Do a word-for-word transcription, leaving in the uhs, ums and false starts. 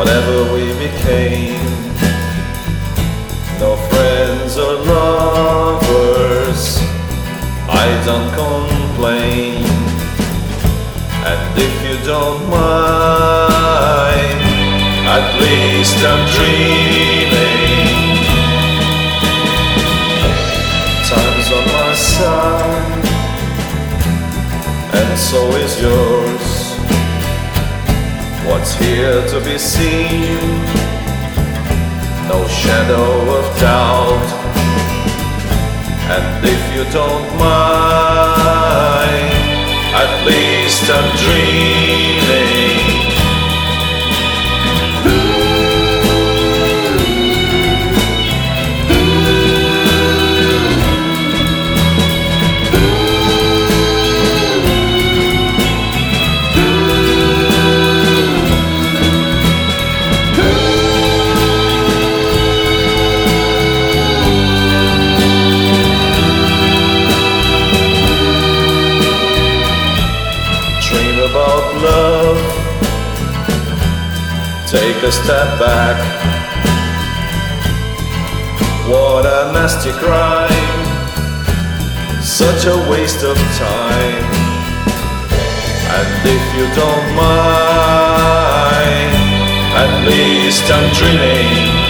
whatever we became. No friends or lovers, I don't complain. And if you don't mind, at least I'm dreaming. Time's on my side, and so is yours. What's here to be seen? No shadow of doubt. And if you don't mind, at least I'm dreaming. About love, take a step back. What a nasty crime, such a waste of time. And if you don't mind, at least I'm dreaming.